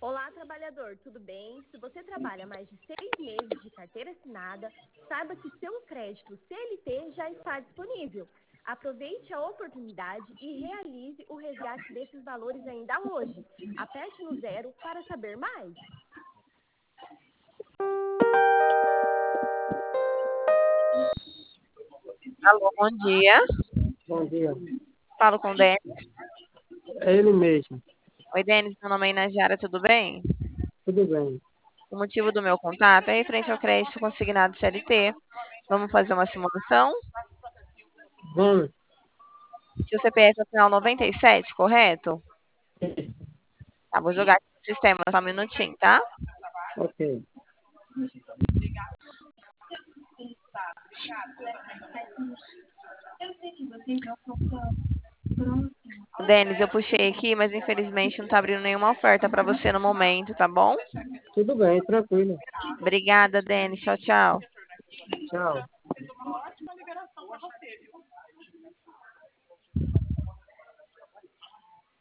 Olá, trabalhador, tudo bem? Se você trabalha mais de 6 meses de carteira assinada, saiba que seu crédito CLT já está disponível. Aproveite a oportunidade e realize o resgate desses valores ainda hoje. Aperte no 0 para saber mais. Alô, bom dia. Bom dia. Falo com o Denis. É ele mesmo. Oi, Denis, meu nome é Inajara, tudo bem? Tudo bem. O motivo do meu contato é referente ao crédito consignado CLT. Vamos fazer uma simulação? Vamos. Seu CPF é o final 97, correto? Tá, vou jogar aqui no sistema, só um minutinho, tá? Ok. Denis, eu puxei aqui, mas infelizmente não tá abrindo nenhuma oferta para você no momento, tá bom? Tudo bem, tranquilo. Obrigada, Denis. Tchau, tchau. Tchau.